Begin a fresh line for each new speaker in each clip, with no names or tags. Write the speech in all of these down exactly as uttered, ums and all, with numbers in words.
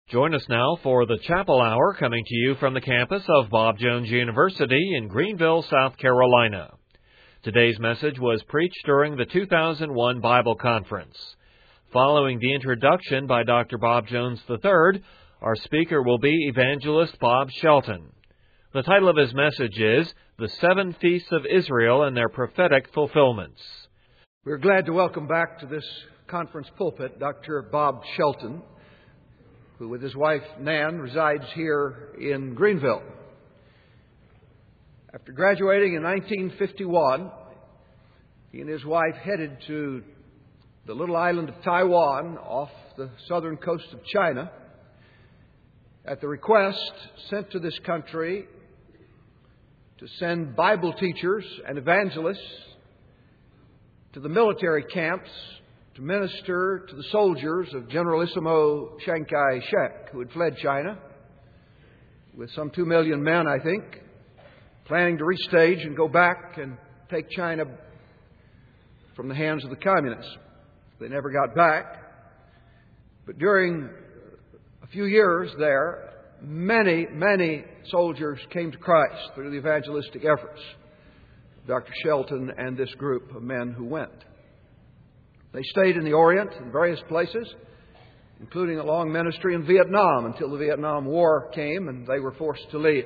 Join us now for the Chapel Hour, coming to you from the campus of Bob Jones University in Greenville, South Carolina. Today's message was preached during the two thousand one Bible Conference. Following the introduction by Doctor Bob Jones the third, our speaker will be Evangelist Bob Shelton. The title of his message is The Seven Feasts of Israel and Their Prophetic Fulfillments.
We're glad to welcome back to this conference pulpit Doctor Bob Shelton, who with his wife Nan resides here in Greenville. After graduating in nineteen fifty-one, he and his wife headed to the little island of Taiwan off the southern coast of China at the request sent to this country to send Bible teachers and evangelists to the military camps to minister to the soldiers of Generalissimo Chiang Kai-shek, who had fled China with some two million men, I think, planning to restage and go back and take China from the hands of the communists. They never got back. But during a few years there, many, many soldiers came to Christ through the evangelistic efforts of Doctor Shelton and this group of men who went. They stayed in the Orient in various places, including a long ministry in Vietnam until the Vietnam War came and they were forced to leave.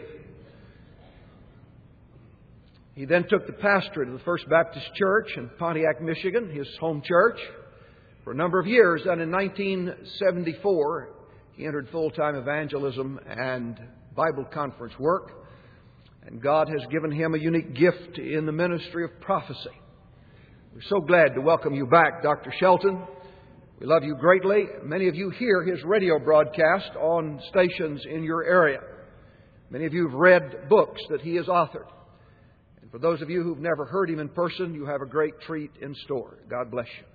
He then took the pastorate of the First Baptist Church in Pontiac, Michigan, his home church, for a number of years. And in nineteen seventy-four, he entered full-time evangelism and Bible conference work. And God has given him a unique gift in the ministry of prophecy. We're so glad to welcome you back, Doctor Shelton. We love you greatly. Many of you hear his radio broadcast on stations in your area. Many of you have read books that he has authored. And for those of you who've never heard him in person, you have a great treat in store. God bless you.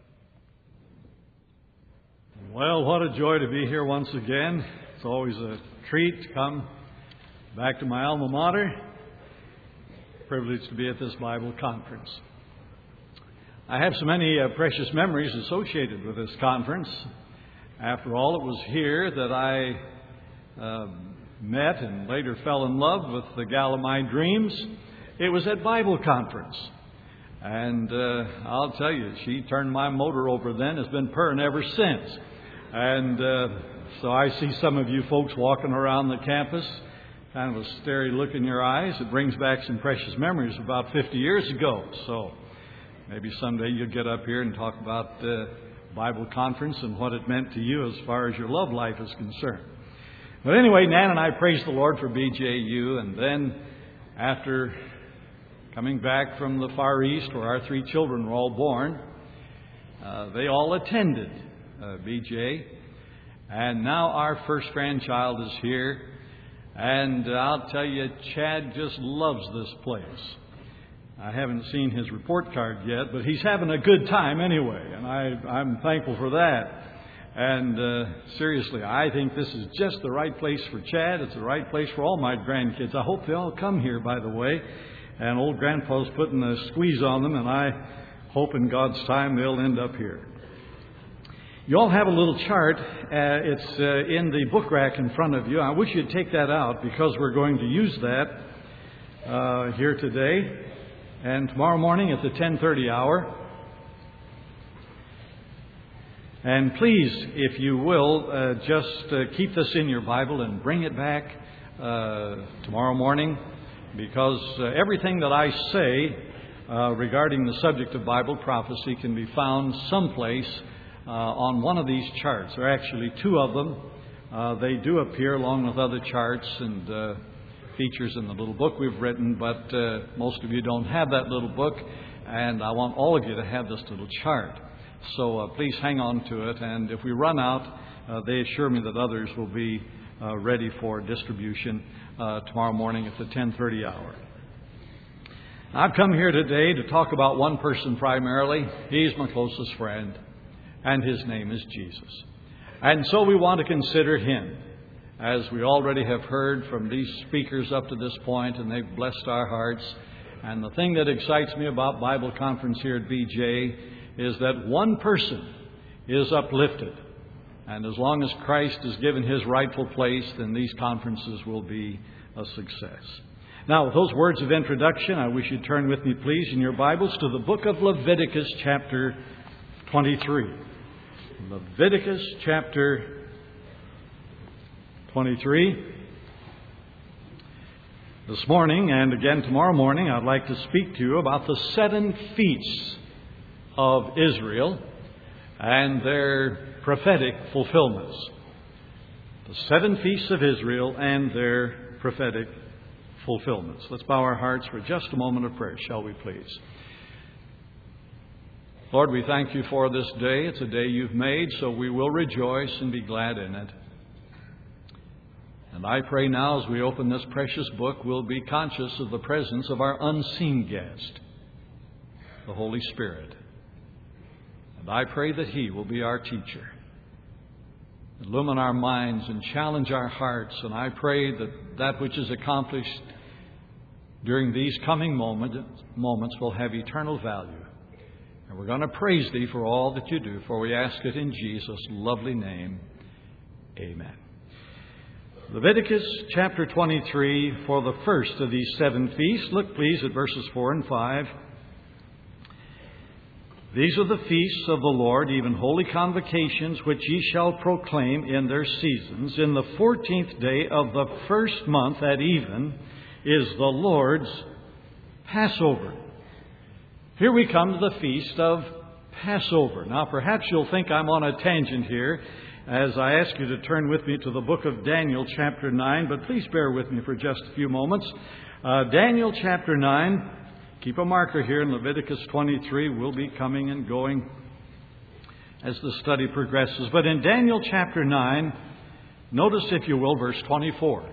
Well, what a joy to be here once again. It's always a treat to come back to my alma mater. Privileged to be at this Bible conference. I have so many uh, precious memories associated with this conference. After all, it was here that I uh, met and later fell in love with the gal of my dreams. It was at Bible conference. And uh, I'll tell you, she turned my motor over then, has been purring ever since. And uh, so I see some of you folks walking around the campus, kind of a starry look in your eyes. It brings back some precious memories about fifty years ago. So maybe someday you'll get up here and talk about the Bible conference and what it meant to you as far as your love life is concerned. But anyway, Nan and I praise the Lord for B J U. And then after coming back from the Far East, where our three children were all born, uh, they all attended uh, B J. And now our first grandchild is here. And uh, I'll tell you, Chad just loves this place. I haven't seen his report card yet, but he's having a good time anyway, and I, I'm thankful for that. And uh, seriously, I think this is just the right place for Chad. It's the right place for all my grandkids. I hope they all come here, by the way. And old Grandpa's putting a squeeze on them, and I hope in God's time they'll end up here. You all have a little chart. Uh, it's uh, in the book rack in front of you. I wish you'd take that out because we're going to use that uh, here today. And tomorrow morning at the ten thirty hour. And please, if you will, uh, just uh, keep this in your Bible and bring it back uh, tomorrow morning, because uh, everything that I say uh, regarding the subject of Bible prophecy can be found someplace uh, on one of these charts. There are actually two of them. Uh, they do appear along with other charts and uh, features in the little book we've written, but uh, most of you don't have that little book, and I want all of you to have this little chart. So uh, please hang on to it, and if we run out, uh, they assure me that others will be uh, ready for distribution uh, tomorrow morning at the ten thirty hour. I've come here today to talk about one person primarily. He's my closest friend, and his name is Jesus. And so we want to consider him. As we already have heard from these speakers up to this point, and they've blessed our hearts. And the thing that excites me about Bible conference here at B J is that one person is uplifted. And as long as Christ is given His rightful place, then these conferences will be a success. Now, with those words of introduction, I wish you'd turn with me, please, in your Bibles to the book of Leviticus, chapter twenty-three. Leviticus, chapter twenty-three. This morning, and again tomorrow morning, I'd like to speak to you about the seven feasts of Israel and their prophetic fulfillments. The seven feasts of Israel and their prophetic fulfillments. Let's bow our hearts for just a moment of prayer, shall we please? Lord, we thank you for this day. It's a day you've made, so we will rejoice and be glad in it. And I pray now as we open this precious book, we'll be conscious of the presence of our unseen guest, the Holy Spirit. And I pray that He will be our teacher. Illumine our minds and challenge our hearts. And I pray that that which is accomplished during these coming moment, moments will have eternal value. And we're going to praise Thee for all that you do, for we ask it in Jesus' lovely name. Amen. Leviticus chapter twenty-three, for the first of these seven feasts. Look please at verses four and five. These are the feasts of the Lord, even holy convocations, which ye shall proclaim in their seasons. In the fourteenth day of the first month at even is the Lord's Passover. Here we come to the feast of Passover. Now perhaps you'll think I'm on a tangent here as I ask you to turn with me to the book of Daniel chapter nine, but please bear with me for just a few moments. Uh, Daniel chapter nine. Keep a marker here in Leviticus twenty-three. We'll be coming and going as the study progresses. But in Daniel chapter nine, notice, if you will, verse twenty-four.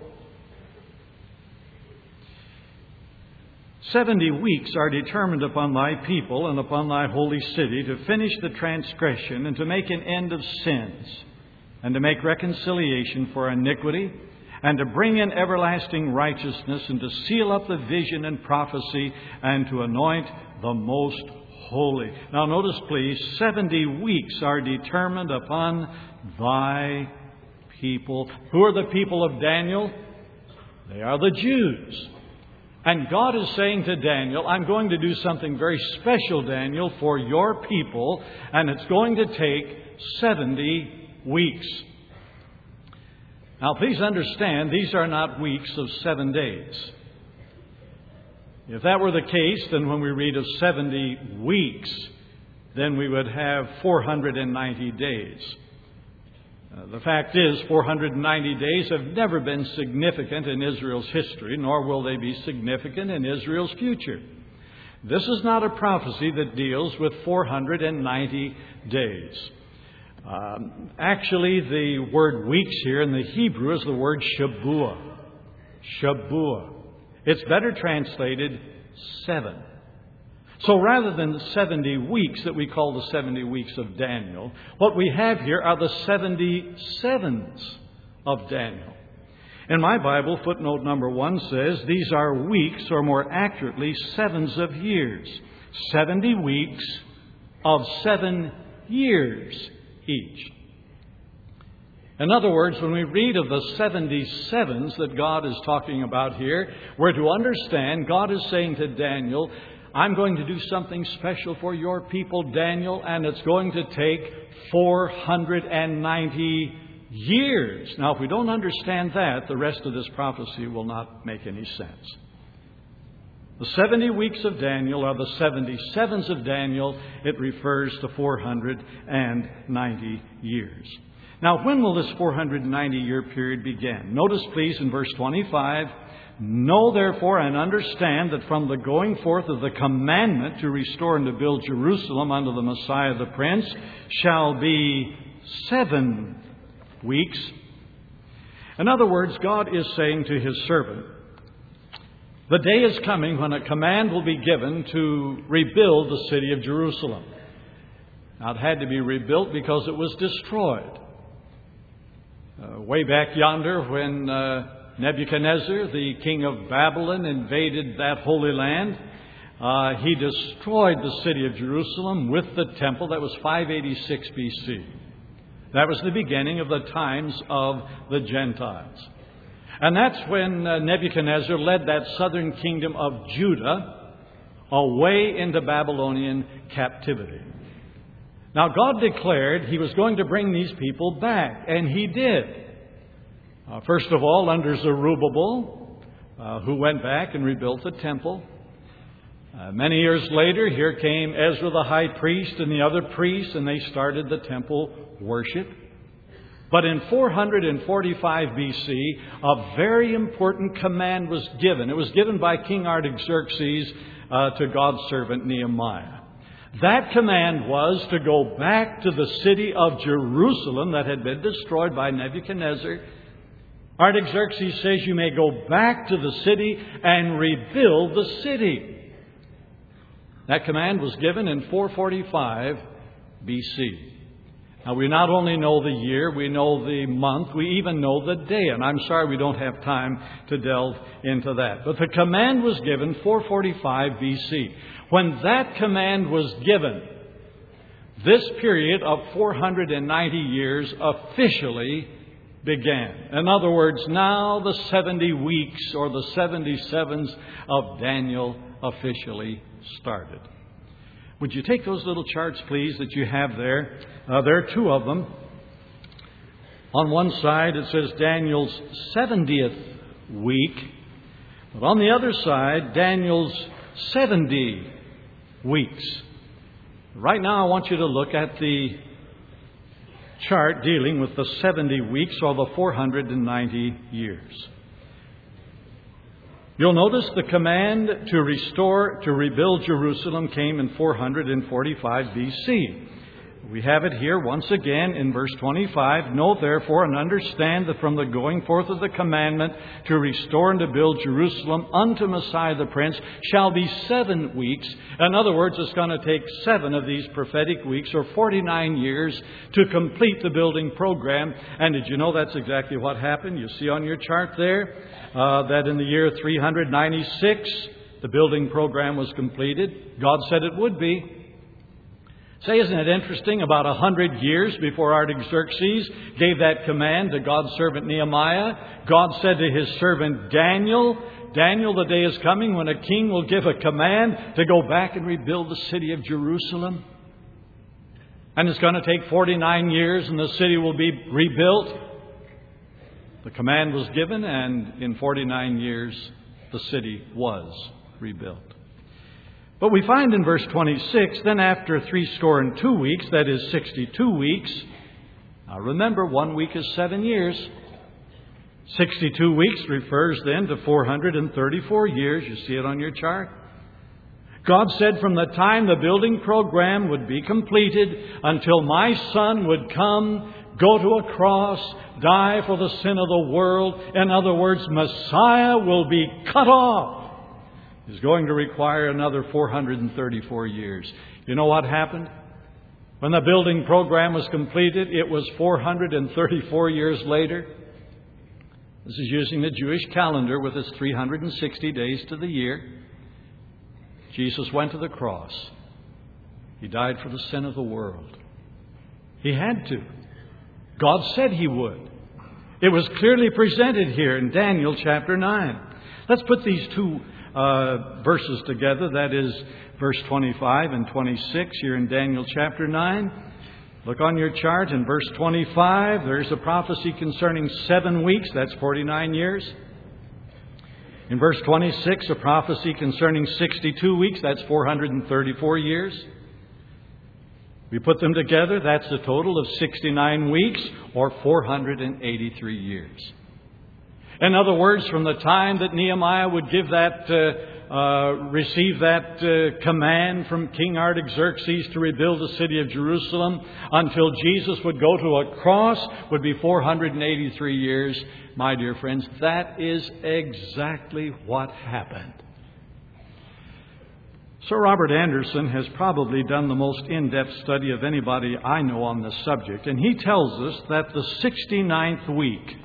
Seventy weeks are determined upon thy people and upon thy holy city to finish the transgression and to make an end of sins and to make reconciliation for iniquity, and to bring in everlasting righteousness, and to seal up the vision and prophecy, and to anoint the most holy. Now notice please, seventy weeks are determined upon thy people. Who are the people of Daniel? They are the Jews. And God is saying to Daniel, I'm going to do something very special, Daniel, for your people, and it's going to take seventy weeks. Now, please understand, these are not weeks of seven days. If that were the case, then when we read of seventy weeks, then we would have four hundred ninety days. Uh, the fact is, four hundred ninety days have never been significant in Israel's history, nor will they be significant in Israel's future. This is not a prophecy that deals with four hundred ninety days. Um, actually, the word weeks here in the Hebrew is the word Shabuah. Shabuah. It's better translated seven. So rather than seventy weeks that we call the seventy weeks of Daniel, what we have here are the seventy sevens of Daniel. In my Bible, footnote number one says, these are weeks, or more accurately, sevens of years. seventy weeks of seven years each. In other words, when we read of the seventy-sevens that God is talking about here, we're to understand God is saying to Daniel, I'm going to do something special for your people, Daniel, and it's going to take four hundred ninety years. Now, if we don't understand that, the rest of this prophecy will not make any sense. The seventy weeks of Daniel are the seventy-sevens of Daniel. It refers to four hundred ninety years. Now, when will this four hundred ninety year period begin? Notice, please, in verse twenty-five, know therefore and understand that from the going forth of the commandment to restore and to build Jerusalem unto the Messiah the Prince shall be seven weeks. In other words, God is saying to His servant, the day is coming when a command will be given to rebuild the city of Jerusalem. Now, it had to be rebuilt because it was destroyed. Uh, way back yonder, when uh, Nebuchadnezzar, the king of Babylon, invaded that holy land, uh, he destroyed the city of Jerusalem with the temple. That was five eighty-six B C. That was the beginning of the times of the Gentiles. And that's when uh, Nebuchadnezzar led that southern kingdom of Judah away into Babylonian captivity. Now, God declared He was going to bring these people back, and He did. Uh, first of all, under Zerubbabel, uh, who went back and rebuilt the temple. Uh, many years later, here came Ezra the high priest and the other priests, and they started the temple worship. But in four forty-five B C, a very important command was given. It was given by King Artaxerxes uh, to God's servant Nehemiah. That command was to go back to the city of Jerusalem that had been destroyed by Nebuchadnezzar. Artaxerxes says you may go back to the city and rebuild the city. That command was given in four forty-five B C. Now, we not only know the year, we know the month, we even know the day. And I'm sorry we don't have time to delve into that. But the command was given four forty-five B C. When that command was given, this period of four hundred ninety years officially began. In other words, now the seventy weeks or the seventy sevens of Daniel officially started. Would you take those little charts, please, that you have there? Uh, there are two of them. On one side, it says Daniel's seventieth week. But on the other side, Daniel's seventy weeks. Right now, I want you to look at the chart dealing with the seventy weeks or the four hundred ninety years. You'll notice the command to restore, to rebuild Jerusalem came in four forty-five B C. We have it here once again in verse twenty-five. Know therefore and understand that from the going forth of the commandment to restore and to build Jerusalem unto Messiah the Prince shall be seven weeks. In other words, it's going to take seven of these prophetic weeks or forty-nine years to complete the building program. And did you know that's exactly what happened? You see on your chart there uh, that in the year three ninety-six, the building program was completed. God said it would be. Say, isn't it interesting? About a hundred years before Artaxerxes gave that command to God's servant Nehemiah, God said to His servant Daniel, Daniel, the day is coming when a king will give a command to go back and rebuild the city of Jerusalem. And it's going to take forty-nine years and the city will be rebuilt. The command was given, and in forty-nine years the city was rebuilt. But we find in verse twenty-six, then after three score and two weeks, that is sixty-two weeks. Now remember, one week is seven years. sixty-two weeks refers then to four hundred thirty-four years. You see it on your chart. God said from the time the building program would be completed until my Son would come, go to a cross, die for the sin of the world. In other words, Messiah will be cut off. Is going to require another four hundred thirty-four years. You know what happened? When the building program was completed, it was four hundred thirty-four years later. This is using the Jewish calendar with its three hundred sixty days to the year. Jesus went to the cross. He died for the sin of the world. He had to. God said He would. It was clearly presented here in Daniel chapter nine. Let's put these two Uh, verses together. That is verse twenty-five and twenty-six here in Daniel chapter nine. Look on your chart in verse twenty-five. There's a prophecy concerning seven weeks. That's forty-nine years. In verse twenty-six, a prophecy concerning sixty-two weeks. That's four hundred thirty-four years. We put them together. That's a total of sixty-nine weeks or four hundred eighty-three years. In other words, from the time that Nehemiah would give that, uh, uh, receive that uh, command from King Artaxerxes to rebuild the city of Jerusalem until Jesus would go to a cross would be four hundred eighty-three years. My dear friends, that is exactly what happened. Sir Robert Anderson has probably done the most in-depth study of anybody I know on this subject, and he tells us that the sixty-ninth week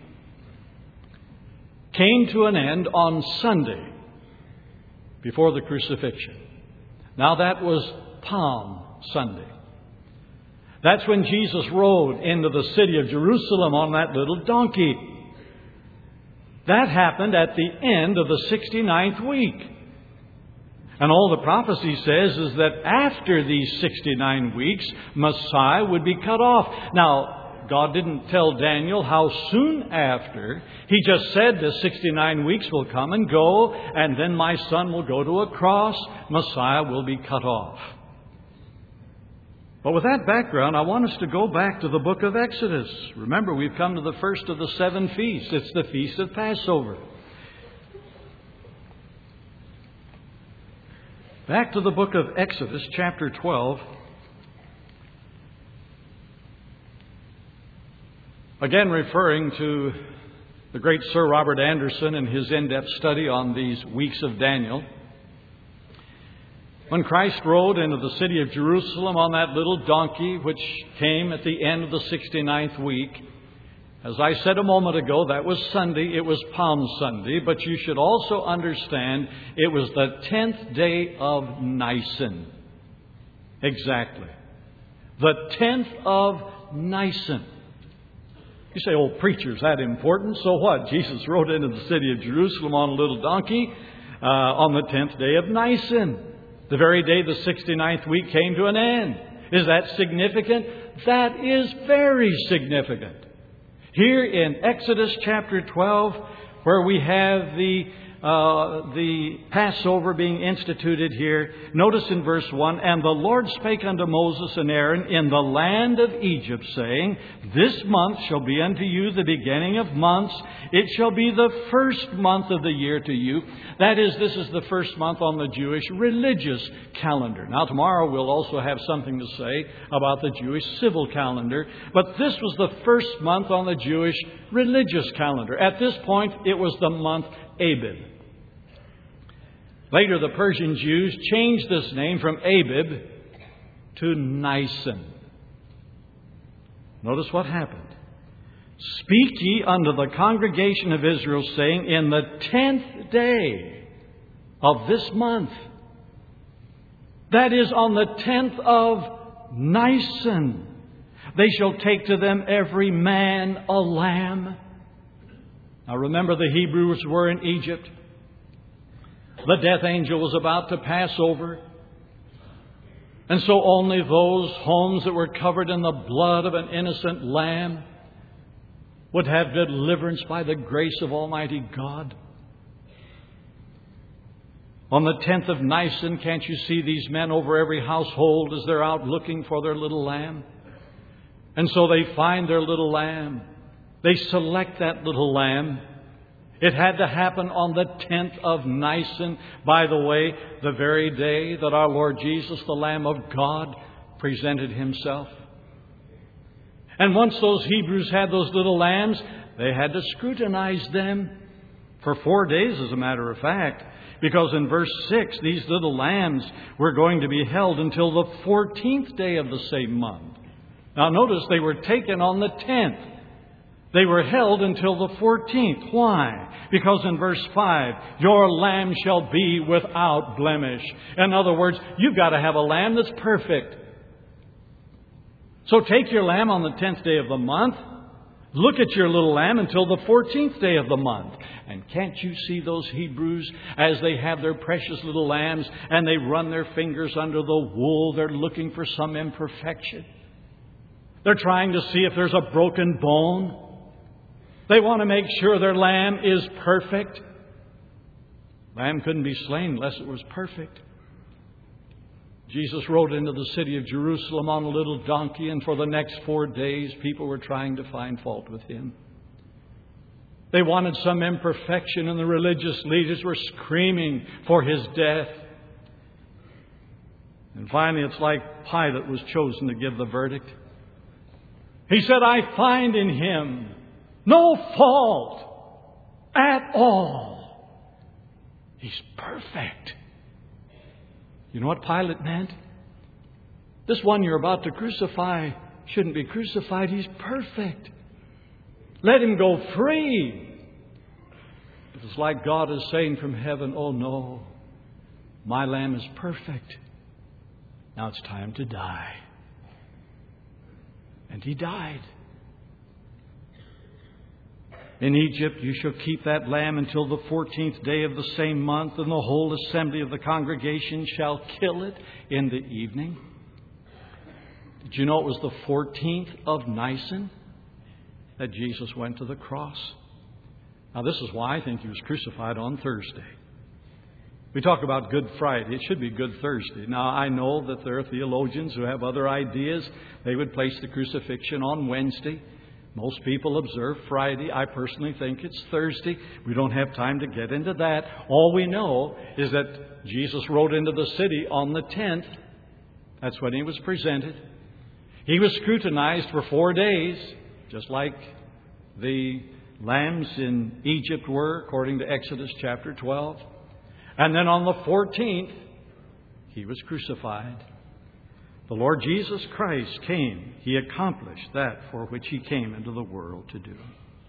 came to an end on Sunday before the crucifixion. Now that was Palm Sunday. That's when Jesus rode into the city of Jerusalem on that little donkey. That happened at the end of the sixty-ninth week. And all the prophecy says is that after these sixty-nine weeks, Messiah would be cut off. Now, God didn't tell Daniel how soon after. He just said the sixty-nine weeks will come and go, and then my son will go to a cross. Messiah will be cut off. But with that background, I want us to go back to the book of Exodus. Remember, we've come to the first of the seven feasts. It's the Feast of Passover. Back to the book of Exodus, chapter twelve. Again, referring to the great Sir Robert Anderson and his in-depth study on these weeks of Daniel. When Christ rode into the city of Jerusalem on that little donkey, which came at the end of the sixty-ninth week, as I said a moment ago, that was Sunday. It was Palm Sunday. But you should also understand it was the tenth day of Nisan. Exactly. The tenth of Nisan. You say, oh, preacher, is that important? So what? Jesus rode into the city of Jerusalem on a little donkey uh, on the tenth day of Nisan. The very day the sixty-ninth week came to an end. Is that significant? That is very significant. Here in Exodus chapter twelve, where we have the uh, the Passover being instituted here, notice in verse one, "And the Lord spake unto Moses and Aaron in the land of Egypt, saying, This month shall be unto you the beginning of months. It shall be the first month of the year to you." That is, this is the first month on the Jewish religious calendar. Now, tomorrow we'll also have something to say about the Jewish civil calendar. But this was the first month on the Jewish religious calendar. At this point, it was the month Abib. Later, the Persian Jews changed this name from Abib to Nisan. Notice what happened. "Speak ye unto the congregation of Israel, saying, In the tenth day of this month," that is, on the tenth of Nisan, "they shall take to them every man a lamb." Now remember, the Hebrews were in Egypt. The death angel was about to pass over. And so only those homes that were covered in the blood of an innocent lamb would have deliverance by the grace of Almighty God. On the tenth of Nisan, can't you see these men over every household as they're out looking for their little lamb? And so they find their little lamb. They select that little lamb. It had to happen on the tenth of Nisan, by the way, the very day that our Lord Jesus, the Lamb of God, presented Himself. And once those Hebrews had those little lambs, they had to scrutinize them for four days, as a matter of fact. Because in verse six, these little lambs were going to be held until the fourteenth day of the same month. Now notice they were taken on the tenth. They were held until the fourteenth. Why? Because in verse five, "Your lamb shall be without blemish." In other words, you've got to have a lamb that's perfect. So take your lamb on the tenth day of the month. Look at your little lamb until the fourteenth day of the month. And can't you see those Hebrews as they have their precious little lambs and they run their fingers under the wool? They're looking for some imperfection. They're trying to see if there's a broken bone. They want to make sure their lamb is perfect. Lamb couldn't be slain unless it was perfect. Jesus rode into the city of Jerusalem on a little donkey, and for the next four days, people were trying to find fault with Him. They wanted some imperfection, and the religious leaders were screaming for His death. And finally, it's like Pilate was chosen to give the verdict. He said, "I find in Him no fault at all. He's perfect." You know what Pilate meant? This one you're about to crucify shouldn't be crucified. He's perfect. Let Him go free. It's like God is saying from heaven, "Oh no, my lamb is perfect. Now it's time to die." And He died. In Egypt you shall keep that lamb until the fourteenth day of the same month, and the whole assembly of the congregation shall kill it in the evening. Did you know it was the fourteenth of Nisan that Jesus went to the cross? Now this is why I think He was crucified on Thursday. We talk about Good Friday. It should be Good Thursday. Now I know that there are theologians who have other ideas. They would place the crucifixion on Wednesday. Most people observe Friday. I personally think it's Thursday. We don't have time to get into that. All we know is that Jesus rode into the city on the tenth. That's when He was presented. He was scrutinized for four days, just like the lambs in Egypt were, according to Exodus chapter twelve. And then on the fourteenth, He was crucified. The Lord Jesus Christ came. He accomplished that for which He came into the world to do.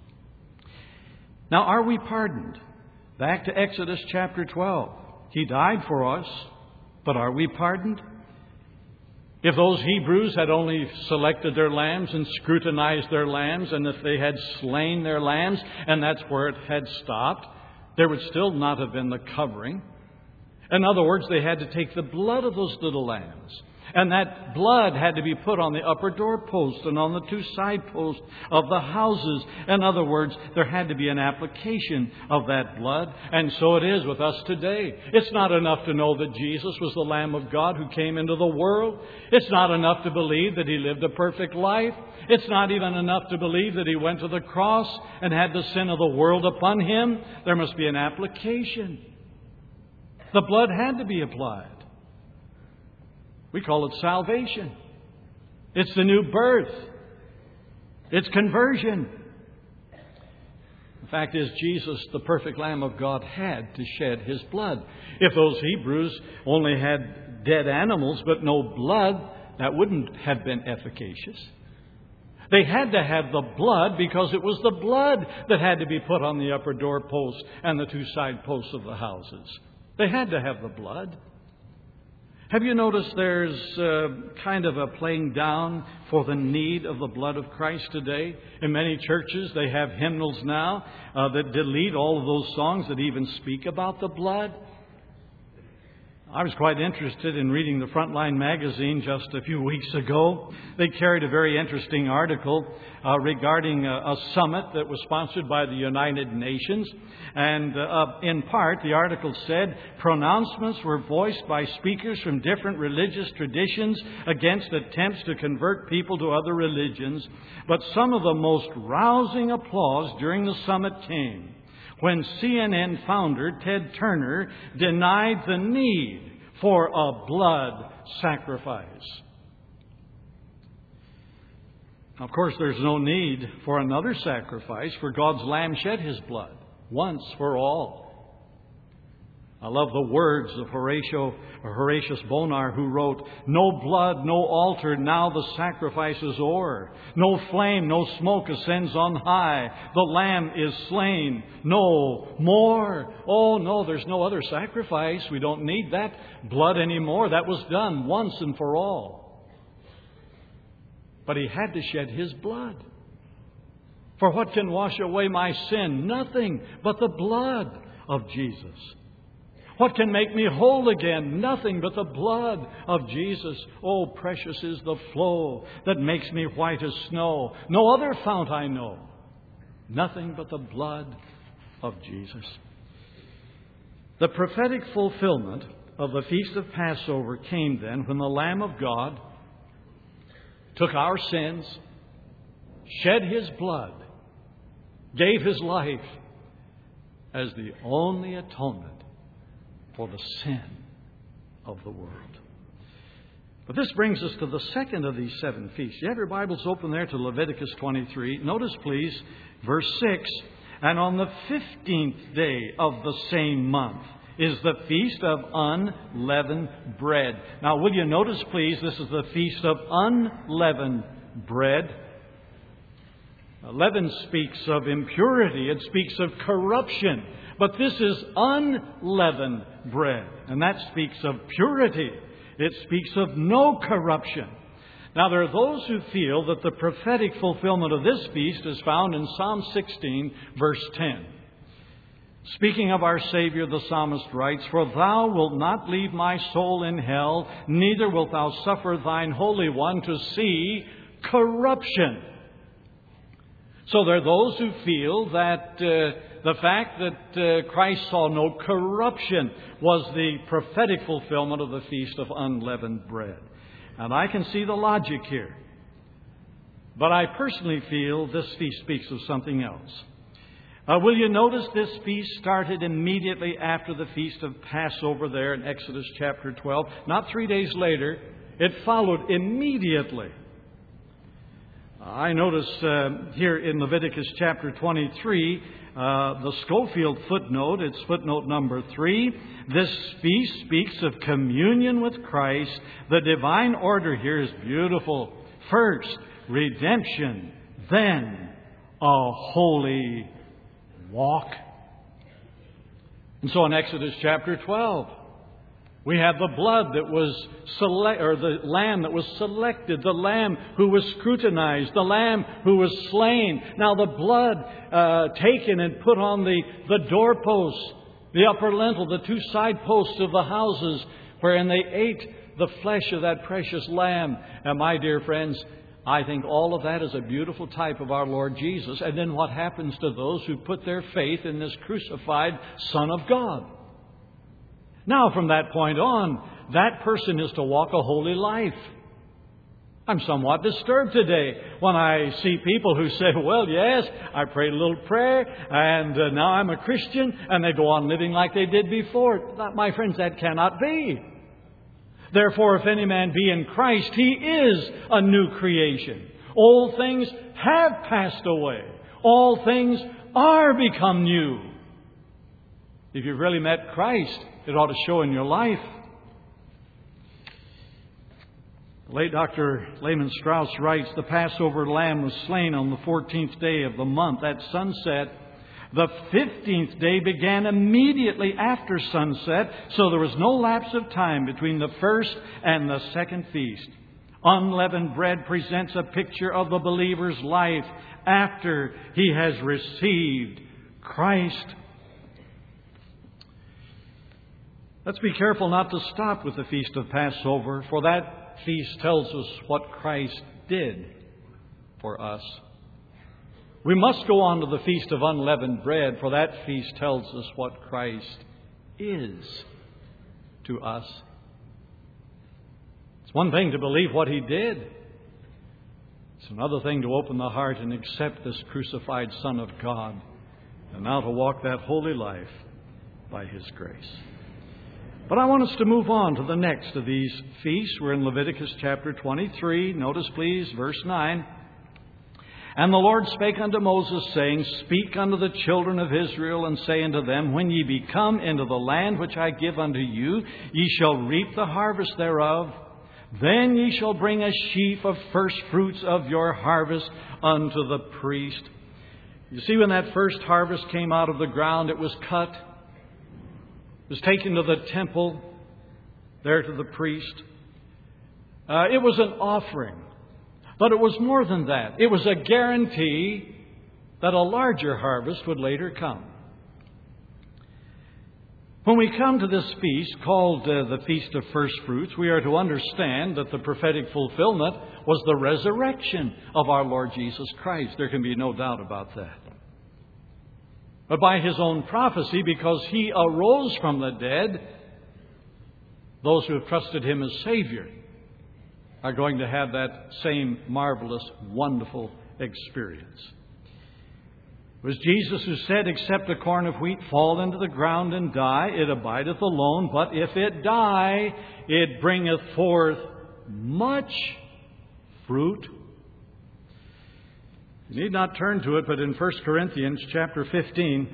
Now, are we pardoned? Back to Exodus chapter twelve. He died for us, but are we pardoned? If those Hebrews had only selected their lambs and scrutinized their lambs, and if they had slain their lambs, and that's where it had stopped, there would still not have been the covering. In other words, they had to take the blood of those little lambs. And that blood had to be put on the upper doorpost and on the two side posts of the houses. In other words, there had to be an application of that blood. And so it is with us today. It's not enough to know that Jesus was the Lamb of God who came into the world. It's not enough to believe that He lived a perfect life. It's not even enough to believe that He went to the cross and had the sin of the world upon Him. There must be an application. The blood had to be applied. We call it salvation. It's the new birth. It's conversion. The fact is, Jesus, the perfect Lamb of God, had to shed His blood. If those Hebrews only had dead animals but no blood, that wouldn't have been efficacious. They had to have the blood because it was the blood that had to be put on the upper doorpost and the two side posts of the houses. They had to have the blood. Have you noticed there's uh, kind of a playing down for the need of the blood of Christ today? In many churches, they have hymnals now uh, that delete all of those songs that even speak about the blood. I was quite interested in reading the Frontline magazine just a few weeks ago. They carried a very interesting article uh, regarding a, a summit that was sponsored by the United Nations. And uh, in part, the article said, pronouncements were voiced by speakers from different religious traditions against attempts to convert people to other religions. But some of the most rousing applause during the summit came when C N N founder Ted Turner denied the need for a blood sacrifice. Of course, there's no need for another sacrifice, for God's Lamb shed His blood once for all. I love the words of Horatio, or Horatius Bonar, who wrote, no blood, no altar, now the sacrifice is o'er. No flame, no smoke ascends on high. The Lamb is slain, no more. Oh, no, there's no other sacrifice. We don't need that blood anymore. That was done once and for all. But He had to shed His blood. For what can wash away my sin? Nothing but the blood of Jesus. What can make me whole again? Nothing but the blood of Jesus. Oh, precious is the flow that makes me white as snow. No other fount I know. Nothing but the blood of Jesus. The prophetic fulfillment of the Feast of Passover came then when the Lamb of God took our sins, shed His blood, gave His life as the only atonement for the sin of the world. But this brings us to the second of these seven feasts. You have your Bibles open there to Leviticus twenty-three. Notice, please, verse six. And on the fifteenth day of the same month is the feast of unleavened bread. Now, will you notice, please, this is the feast of unleavened bread. Leaven speaks of impurity. It speaks of corruption. But this is unleavened bread. And that speaks of purity. It speaks of no corruption. Now, there are those who feel that the prophetic fulfillment of this feast is found in Psalm sixteen, verse ten. Speaking of our Savior, the psalmist writes, "For thou wilt not leave my soul in hell, neither wilt thou suffer thine Holy One to see corruption." So there are those who feel that uh, the fact that uh, Christ saw no corruption was the prophetic fulfillment of the Feast of Unleavened Bread. And I can see the logic here. But I personally feel this feast speaks of something else. Uh, will you notice this feast started immediately after the Feast of Passover there in Exodus chapter twelve? Not three days later. It followed immediately. I notice uh, here in Leviticus chapter twenty-three, uh, the Schofield footnote, it's footnote number three. This feast speaks of communion with Christ. The divine order here is beautiful. First, redemption, then a holy walk. And so in Exodus chapter twelve, we have the blood that was select, or the lamb that was selected, the lamb who was scrutinized, the lamb who was slain. Now the blood uh, taken and put on the, the doorposts, the upper lintel, the two side posts of the houses, wherein they ate the flesh of that precious lamb. And my dear friends, I think all of that is a beautiful type of our Lord Jesus. And then what happens to those who put their faith in this crucified Son of God? Now, from that point on, that person is to walk a holy life. I'm somewhat disturbed today when I see people who say, well, yes, I prayed a little prayer, and uh, now I'm a Christian, and they go on living like they did before. That, my friends, that cannot be. Therefore, if any man be in Christ, he is a new creation. Old things have passed away. All things are become new. If you've really met Christ, it ought to show in your life. The late Doctor Lehman Strauss writes, the Passover lamb was slain on the fourteenth day of the month at sunset. The fifteenth day began immediately after sunset, so there was no lapse of time between the first and the second feast. Unleavened bread presents a picture of the believer's life after he has received Christ. Let's be careful not to stop with the Feast of Passover, for that feast tells us what Christ did for us. We must go on to the Feast of Unleavened Bread, for that feast tells us what Christ is to us. It's one thing to believe what He did. It's another thing to open the heart and accept this crucified Son of God, and now to walk that holy life by His grace. But I want us to move on to the next of these feasts. We're in Leviticus chapter twenty-three. Notice, please, verse nine. And the Lord spake unto Moses, saying, Speak unto the children of Israel, and say unto them, When ye be come into the land which I give unto you, ye shall reap the harvest thereof. Then ye shall bring a sheaf of first fruits of your harvest unto the priest. You see, when that first harvest came out of the ground, it was cut. It was taken to the temple, there to the priest. Uh, it was an offering. But it was more than that. It was a guarantee that a larger harvest would later come. When we come to this feast called uh, the Feast of First Fruits, we are to understand that the prophetic fulfillment was the resurrection of our Lord Jesus Christ. There can be no doubt about that. But by His own prophecy, because He arose from the dead, those who have trusted Him as Savior are going to have that same marvelous, wonderful experience. It was Jesus who said, Except a corn of wheat fall into the ground and die, it abideth alone. But if it die, it bringeth forth much fruit. You need not turn to it, but in First Corinthians chapter fifteen,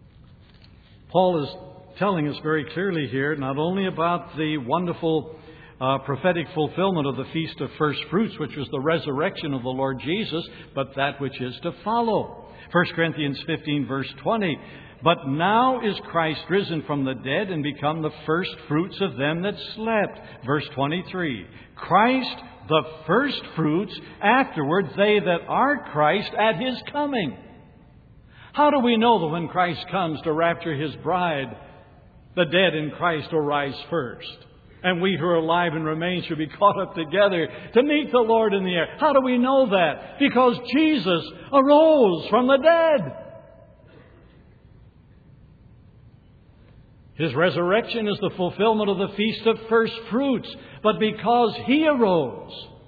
Paul is telling us very clearly here, not only about the wonderful uh, prophetic fulfillment of the Feast of First Fruits, which was the resurrection of the Lord Jesus, but that which is to follow. First Corinthians fifteen, verse twenty. But now is Christ risen from the dead and become the first fruits of them that slept. Verse twenty-three. Christ the first fruits, afterward they that are Christ at His coming. How do we know that when Christ comes to rapture His bride, the dead in Christ will rise first, and we who are alive and remain shall be caught up together to meet the Lord in the air? How do we know that? Because Jesus arose from the dead. His resurrection is the fulfillment of the Feast of First Fruits. But because He arose,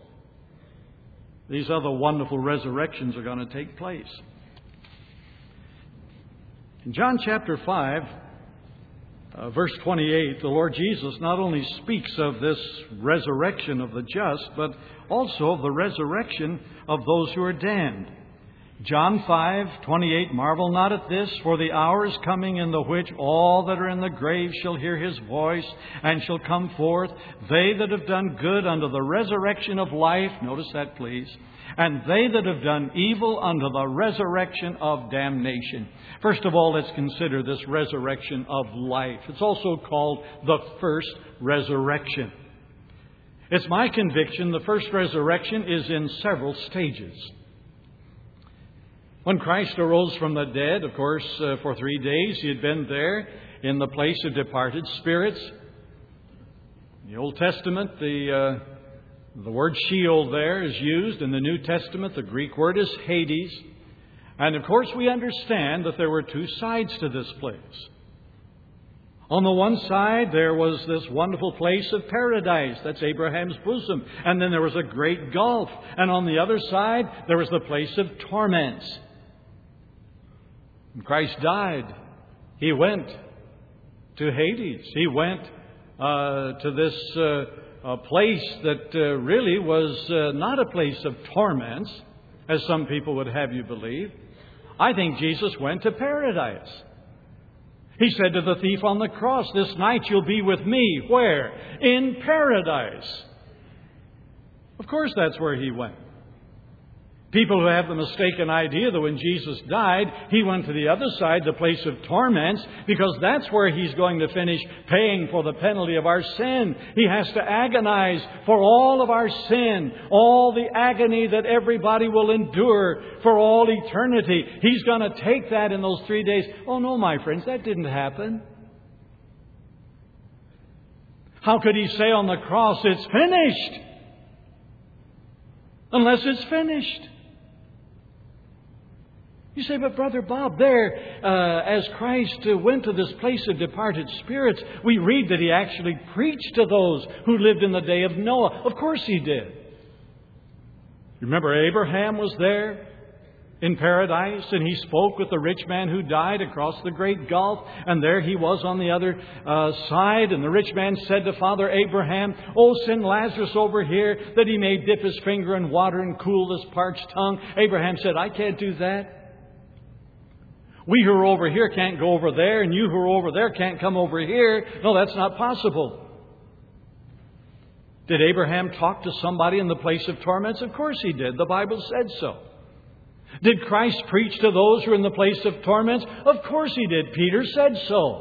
these other wonderful resurrections are going to take place. In John chapter five, uh, verse twenty-eight, the Lord Jesus not only speaks of this resurrection of the just, but also of the resurrection of those who are damned. John five twenty-eight, marvel not at this, for the hour is coming in the which all that are in the grave shall hear His voice, and shall come forth, they that have done good unto the resurrection of life. Notice that, please. And they that have done evil unto the resurrection of damnation. First of all, let's consider this resurrection of life. It's also called the first resurrection. It's my conviction the first resurrection is in several stages. When Christ arose from the dead, of course, uh, for three days He had been there in the place of departed spirits. In the Old Testament, the, uh, the word Sheol there is used. In the New Testament, the Greek word is Hades. And of course, we understand that there were two sides to this place. On the one side, there was this wonderful place of paradise. That's Abraham's bosom. And then there was a great gulf. And on the other side, there was the place of torments. When Christ died, He went to Hades. He went uh, to this uh, uh, place that uh, really was uh, not a place of torments, as some people would have you believe. I think Jesus went to paradise. He said to the thief on the cross, this night you'll be with me. Where? In paradise. Of course that's where He went. People who have the mistaken idea that when Jesus died, He went to the other side, the place of torments, because that's where He's going to finish paying for the penalty of our sin. He has to agonize for all of our sin, all the agony that everybody will endure for all eternity. He's going to take that in those three days. Oh no, my friends, that didn't happen. How could He say on the cross, it's finished? Unless it's finished. You say, but Brother Bob, there, uh, as Christ uh, went to this place of departed spirits, we read that He actually preached to those who lived in the day of Noah. Of course He did. Remember, Abraham was there in paradise, and he spoke with the rich man who died across the great gulf, and there he was on the other uh, side, and the rich man said to Father Abraham, oh, send Lazarus over here that he may dip his finger in water and cool this parched tongue. Abraham said, I can't do that. We who are over here can't go over there, and you who are over there can't come over here. No, that's not possible. Did Abraham talk to somebody in the place of torments? Of course he did. The Bible said so. Did Christ preach to those who are in the place of torments? Of course He did. Peter said so.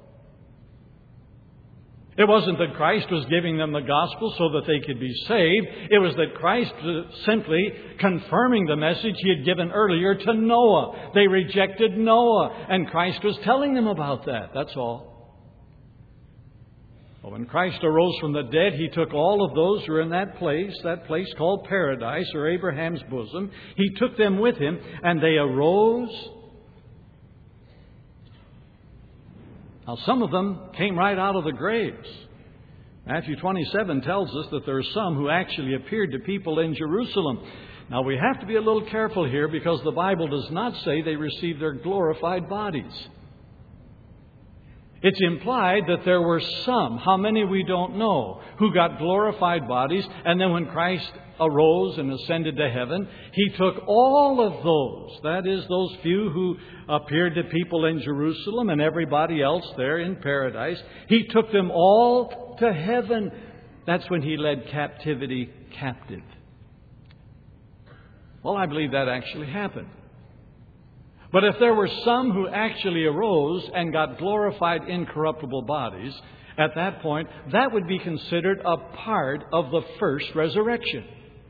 It wasn't that Christ was giving them the gospel so that they could be saved. It was that Christ was simply confirming the message He had given earlier to Noah. They rejected Noah, and Christ was telling them about that. That's all. Well, when Christ arose from the dead, He took all of those who were in that place, that place called paradise or Abraham's bosom. He took them with Him, and they arose. Now, some of them came right out of the graves. Matthew twenty-seven tells us that there are some who actually appeared to people in Jerusalem. Now, we have to be a little careful here because the Bible does not say they received their glorified bodies. It's implied that there were some, how many we don't know, who got glorified bodies, and then when Christ arose and ascended to heaven, He took all of those, that is, those few who appeared to people in Jerusalem and everybody else there in paradise, He took them all to heaven That's when He led captivity captive. Well, I believe that actually happened. But if there were some who actually arose and got glorified incorruptible bodies, at that point, that would be considered a part of the first resurrection.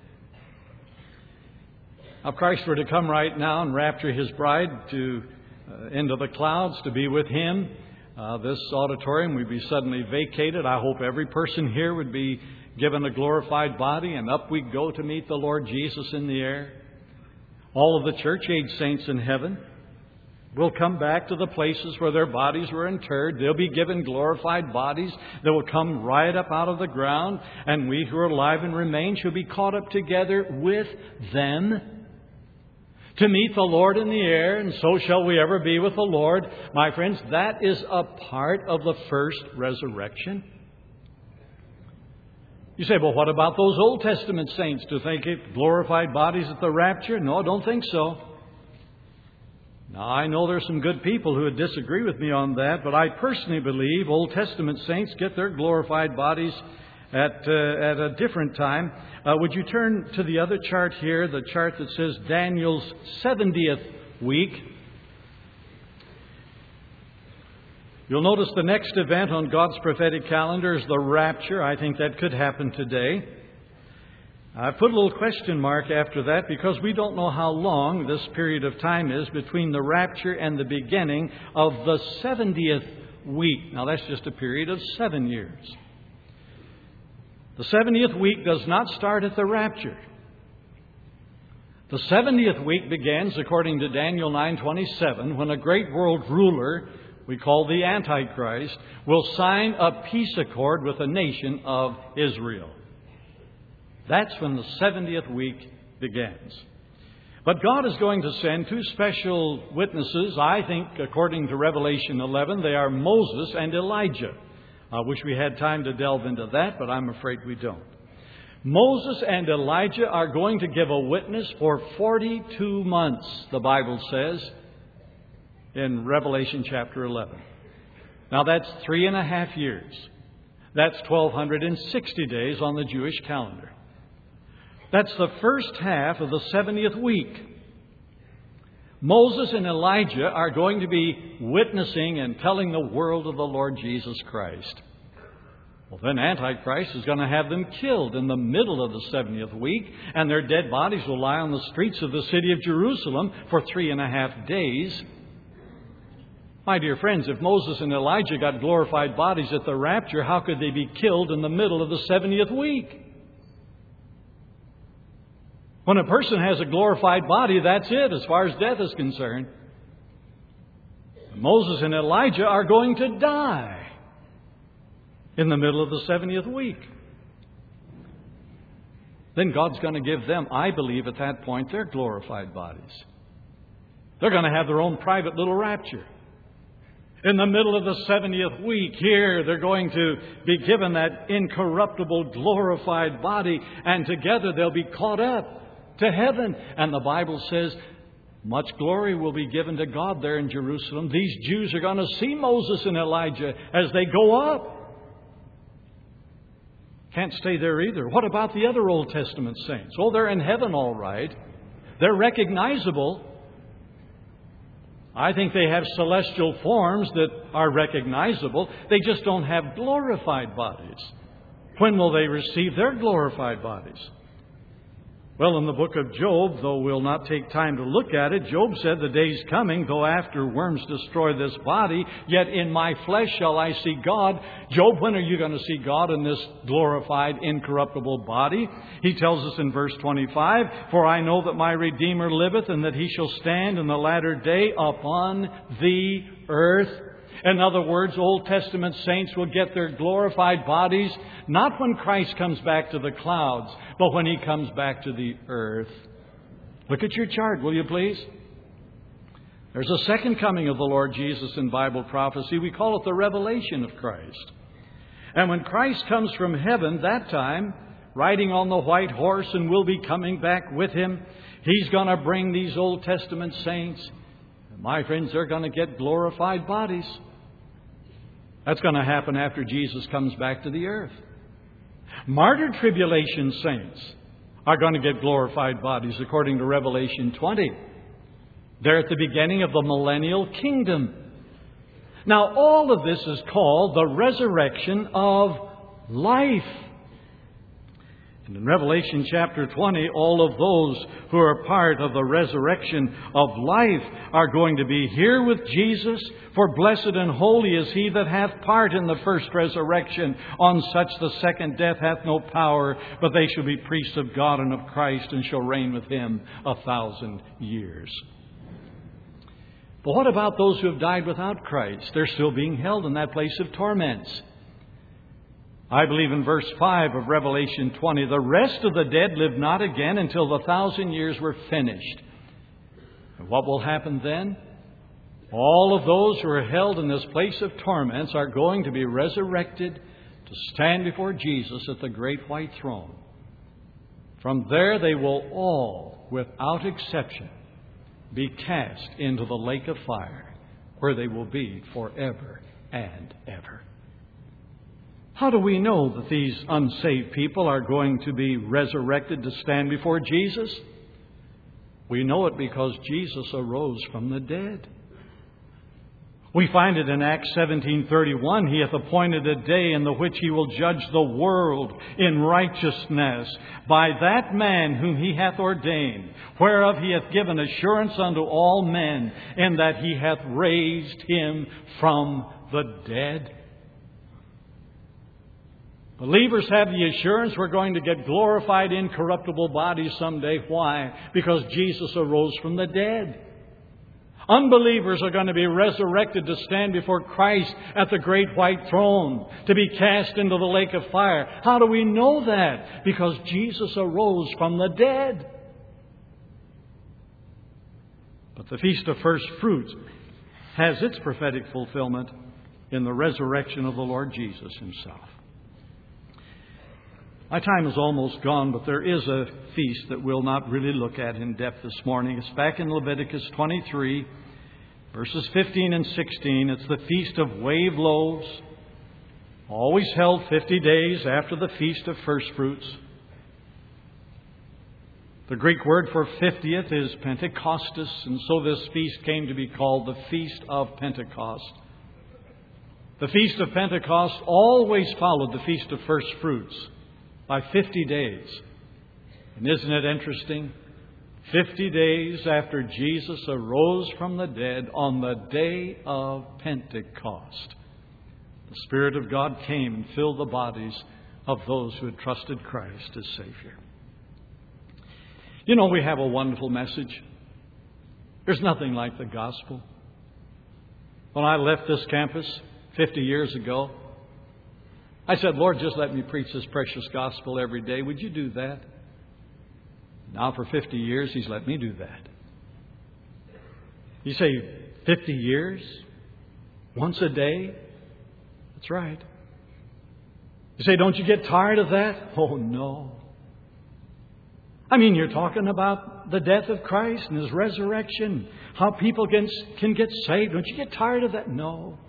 Now, if Christ were to come right now and rapture His bride to uh, into the clouds to be with Him, uh, this auditorium would be suddenly vacated. I hope every person here would be given a glorified body, and up we go to meet the Lord Jesus in the air. All of the church-age saints in heaven will come back to the places where their bodies were interred. They'll be given glorified bodies that will come right up out of the ground, and we who are alive and remain shall be caught up together with them to meet the Lord in the air, and so shall we ever be with the Lord. My friends, that is a part of the first resurrection. You say, well, what about those Old Testament saints? Do they get glorified bodies at the rapture? No, I don't think so. Now, I know there's some good people who would disagree with me on that, but I personally believe Old Testament saints get their glorified bodies at, uh, at a different time. Uh, would you turn to the other chart here, the chart that says Daniel's seventieth week? You'll notice the next event on God's prophetic calendar is the rapture. I think that could happen today. I put a little question mark after that because we don't know how long this period of time is between the rapture and the beginning of the seventieth week. Now, that's just a period of seven years. The seventieth week does not start at the rapture. The seventieth week begins, according to Daniel nine twenty-seven, when a great world ruler, we call the Antichrist, will sign a peace accord with the nation of Israel. That's when the seventieth week begins. But God is going to send two special witnesses. I think, according to Revelation eleven, they are Moses and Elijah. I wish we had time to delve into that, but I'm afraid we don't. Moses and Elijah are going to give a witness for forty-two months, the Bible says, in Revelation chapter eleven. Now, that's three and a half years. That's twelve sixty days on the Jewish calendar. That's the first half of the seventieth week. Moses and Elijah are going to be witnessing and telling the world of the Lord Jesus Christ. Well, then Antichrist is going to have them killed in the middle of the seventieth week, and their dead bodies will lie on the streets of the city of Jerusalem for three and a half days. My dear friends, if Moses and Elijah got glorified bodies at the rapture, how could they be killed in the middle of the seventieth week? When a person has a glorified body, that's it as far as death is concerned. Moses and Elijah are going to die in the middle of the seventieth week. Then God's going to give them, I believe at that point, their glorified bodies. They're going to have their own private little rapture. In the middle of the seventieth week, here they're going to be given that incorruptible, glorified body, and together they'll be caught up to heaven. And the Bible says much glory will be given to God there in Jerusalem. These Jews are going to see Moses and Elijah as they go up. Can't stay there either. What about the other Old Testament saints? Oh, they're in heaven all right. They're recognizable. I think they have celestial forms that are recognizable. They just don't have glorified bodies. When will they receive their glorified bodies? Well, in the book of Job, though we'll not take time to look at it, Job said, the day's coming, though after worms destroy this body, yet in my flesh shall I see God. Job, when are you going to see God in this glorified, incorruptible body? He tells us in verse twenty-five, for I know that my Redeemer liveth, and that he shall stand in the latter day upon the earth. In other words, Old Testament saints will get their glorified bodies not when Christ comes back to the clouds, but when He comes back to the earth. Look at your chart, will you please? There's a second coming of the Lord Jesus in Bible prophecy. We call it the revelation of Christ. And when Christ comes from heaven, that time, riding on the white horse, and we'll be coming back with Him, He's going to bring these Old Testament saints. My friends, they're going to get glorified bodies. That's going to happen after Jesus comes back to the earth. Martyr tribulation saints are going to get glorified bodies according to Revelation twenty. They're at the beginning of the millennial kingdom. Now, all of this is called the resurrection of life. And in Revelation chapter twenty, all of those who are part of the resurrection of life are going to be here with Jesus. For blessed and holy is he that hath part in the first resurrection. On such the second death hath no power, but they shall be priests of God and of Christ, and shall reign with him a thousand years. But what about those who have died without Christ? They're still being held in that place of torments. I believe in verse five of Revelation twenty, the rest of the dead live not again until the thousand years were finished. And what will happen then? All of those who are held in this place of torments are going to be resurrected to stand before Jesus at the great white throne. From there they will all, without exception, be cast into the lake of fire, where they will be forever and ever. How do we know that these unsaved people are going to be resurrected to stand before Jesus? We know it because Jesus arose from the dead. We find it in Acts seventeen thirty-one. He hath appointed a day in the which he will judge the world in righteousness by that man whom he hath ordained, whereof he hath given assurance unto all men, in that he hath raised him from the dead. Believers have the assurance we're going to get glorified, incorruptible bodies someday. Why? Because Jesus arose from the dead. Unbelievers are going to be resurrected to stand before Christ at the great white throne, to be cast into the lake of fire. How do we know that? Because Jesus arose from the dead. But the Feast of First Fruits has its prophetic fulfillment in the resurrection of the Lord Jesus himself. My time is almost gone, but there is a feast that we'll not really look at in depth this morning. It's back in Leviticus twenty-three, verses fifteen and sixteen. It's the Feast of Wave Loaves, always held fifty days after the Feast of First Fruits. The Greek word for fiftieth is Pentecostus, and so this feast came to be called the Feast of Pentecost. The Feast of Pentecost always followed the Feast of First Fruits by fifty days. And isn't it interesting? Fifty days after Jesus arose from the dead, on the day of Pentecost, the Spirit of God came and filled the bodies of those who had trusted Christ as Savior. You know, we have a wonderful message. There's nothing like the gospel. When I left this campus fifty years ago, I said, Lord, just let me preach this precious gospel every day. Would you do that? Now for fifty years, He's let me do that. You say, fifty years? Once a day? That's right. You say, don't you get tired of that? Oh, no. I mean, you're talking about the death of Christ and His resurrection. How people can, can get saved. Don't you get tired of that? No.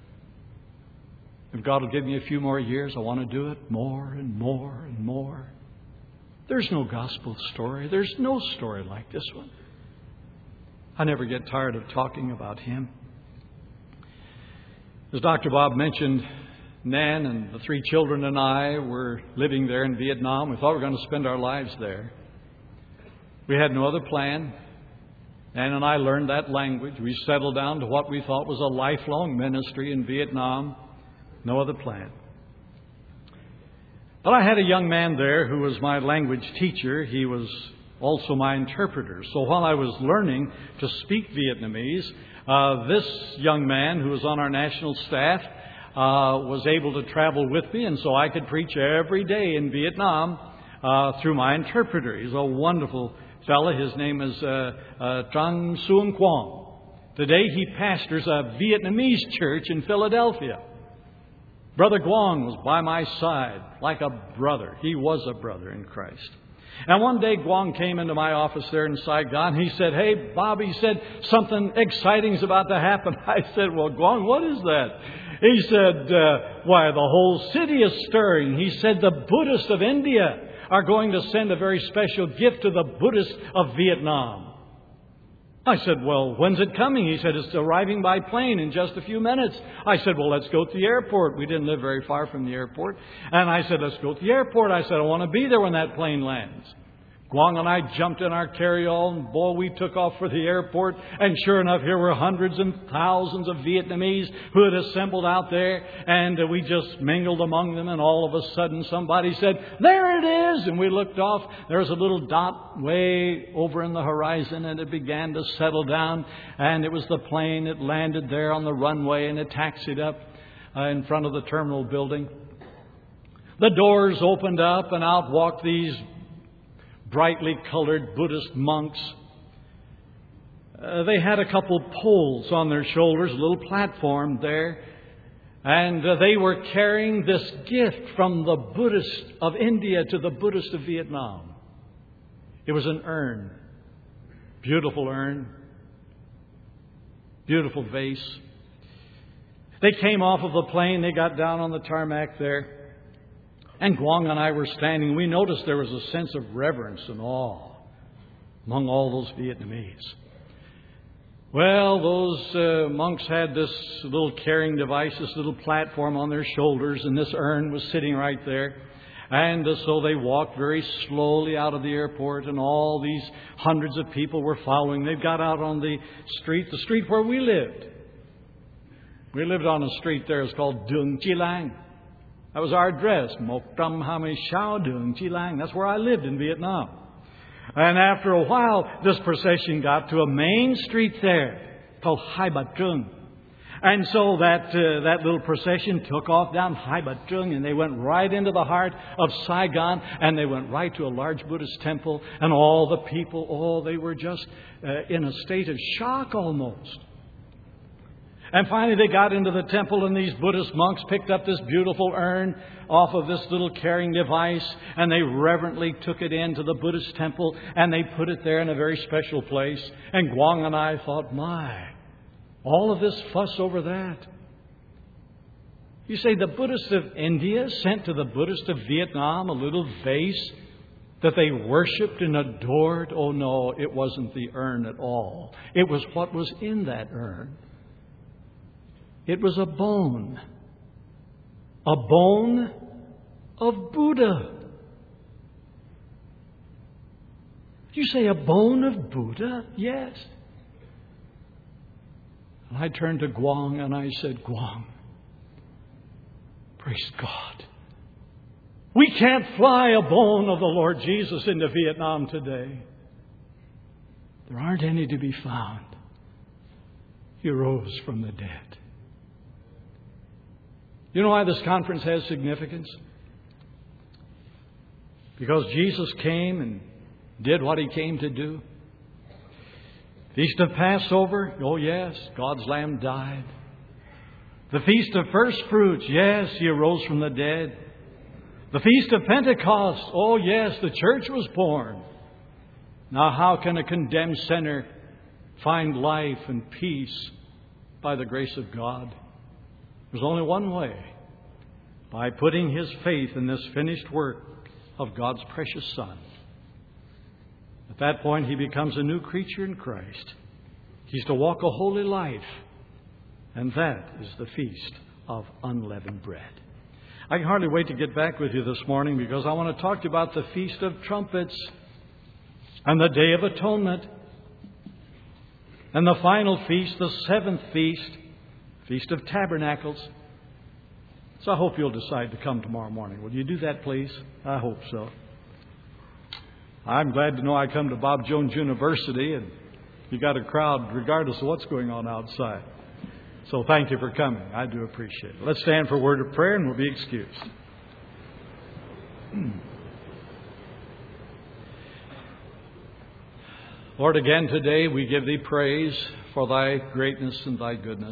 If God will give me a few more years, I want to do it more and more and more. There's no gospel story. There's no story like this one. I never get tired of talking about Him. As Doctor Bob mentioned, Nan and the three children and I were living there in Vietnam. We thought we were going to spend our lives there. We had no other plan. Nan and I learned that language. We settled down to what we thought was a lifelong ministry in Vietnam. No other plan. But I had a young man there who was my language teacher. He was also my interpreter. So while I was learning to speak Vietnamese, uh, this young man who was on our national staff uh, was able to travel with me, and so I could preach every day in Vietnam uh, through my interpreter. He's a wonderful fellow. His name is uh, uh, Trang Xuân Quang. Today he pastors a Vietnamese church in Philadelphia. Brother Guang was by my side like a brother. He was a brother in Christ. And one day Guang came into my office there in Saigon. He said, hey, Bob, he said, something exciting is about to happen. I said, well, Guang, what is that? He said, uh, why, the whole city is stirring. He said, the Buddhists of India are going to send a very special gift to the Buddhists of Vietnam. I said, well, when's it coming? He said, it's arriving by plane in just a few minutes. I said, well, let's go to the airport. We didn't live very far from the airport. And I said, let's go to the airport. I said, I want to be there when that plane lands. Guang and I jumped in our carry-all, and boy, we took off for the airport. And sure enough, here were hundreds and thousands of Vietnamese who had assembled out there. And uh, we just mingled among them. And all of a sudden, somebody said, there it is! And we looked off. There was a little dot way over in the horizon, and it began to settle down. And it was the plane. It landed there on the runway, and it taxied up uh, in front of the terminal building. The doors opened up, and out walked these brightly colored Buddhist monks. Uh, they had a couple poles on their shoulders, a little platform there, and uh, they were carrying this gift from the Buddhist of India to the Buddhist of Vietnam. It was an urn, beautiful urn, beautiful vase. They came off of the plane, they got down on the tarmac there. And Guang and I were standing. We noticed there was a sense of reverence and awe among all those Vietnamese. Well, those uh, monks had this little carrying device, this little platform on their shoulders, and this urn was sitting right there. And uh, so they walked very slowly out of the airport, and all these hundreds of people were following. They got out on the street, the street where we lived. We lived on a street there. It's called Dung Chi Lang. That was our address, Mok Tam Hami Shao Dung Chi Lang. That's where I lived in Vietnam. And after a while, this procession got to a main street there called Hai Bat Trung. And so that uh, that little procession took off down Hai Bat Trung, and they went right into the heart of Saigon, and they went right to a large Buddhist temple, and all the people, oh, they were just uh, in a state of shock almost. And finally they got into the temple, and these Buddhist monks picked up this beautiful urn off of this little carrying device, and they reverently took it into the Buddhist temple, and they put it there in a very special place. And Guang and I thought, my, all of this fuss over that. You say the Buddhists of India sent to the Buddhists of Vietnam a little vase that they worshipped and adored? Oh no, it wasn't the urn at all. It was what was in that urn. It was a bone. A bone of Buddha. You say a bone of Buddha? Yes. And I turned to Guang and I said, Guang, praise God. We can't fly a bone of the Lord Jesus into Vietnam today. There aren't any to be found. He rose from the dead. You know why this conference has significance? Because Jesus came and did what He came to do. Feast of Passover, oh yes, God's Lamb died. The Feast of First Fruits, yes, He arose from the dead. The Feast of Pentecost, oh yes, the church was born. Now how can a condemned sinner find life and peace by the grace of God? There's only one way. By putting his faith in this finished work of God's precious Son. At that point, he becomes a new creature in Christ. He's to walk a holy life. And that is the Feast of Unleavened Bread. I can hardly wait to get back with you this morning, because I want to talk to you about the Feast of Trumpets and the Day of Atonement. And the final feast, the seventh feast, Feast of Tabernacles. So I hope you'll decide to come tomorrow morning. Will you do that, please? I hope so. I'm glad to know I come to Bob Jones University, and you got a crowd regardless of what's going on outside. So thank you for coming. I do appreciate it. Let's stand for a word of prayer, and we'll be excused. Lord, again today we give Thee praise for Thy greatness and Thy goodness.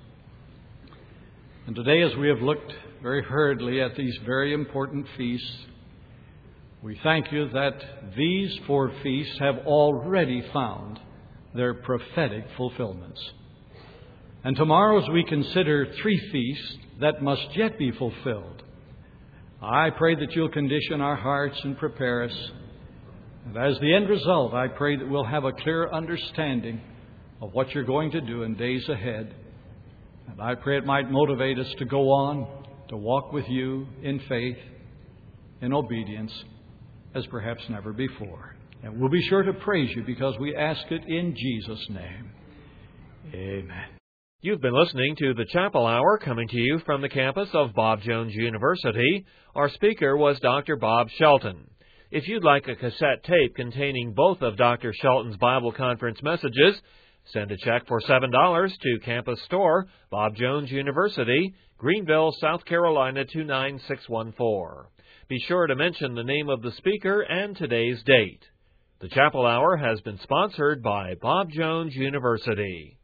And today, as we have looked very hurriedly at these very important feasts, we thank You that these four feasts have already found their prophetic fulfillments. And tomorrow, as we consider three feasts that must yet be fulfilled, I pray that you'll condition our hearts and prepare us. And as the end result, I pray that we'll have a clear understanding of what you're going to do in days ahead. And I pray it might motivate us to go on, to walk with you in faith, in obedience, as perhaps never before. And we'll be sure to praise you because we ask it in Jesus' name. Amen.
You've been listening to the Chapel Hour coming to you from the campus of Bob Jones University. Our speaker was Doctor Bob Shelton. If you'd like a cassette tape containing both of Doctor Shelton's Bible Conference messages, send a check for seven dollars to Campus Store, Bob Jones University, Greenville, South Carolina two nine six one four. Be sure to mention the name of the speaker and today's date. The Chapel Hour has been sponsored by Bob Jones University.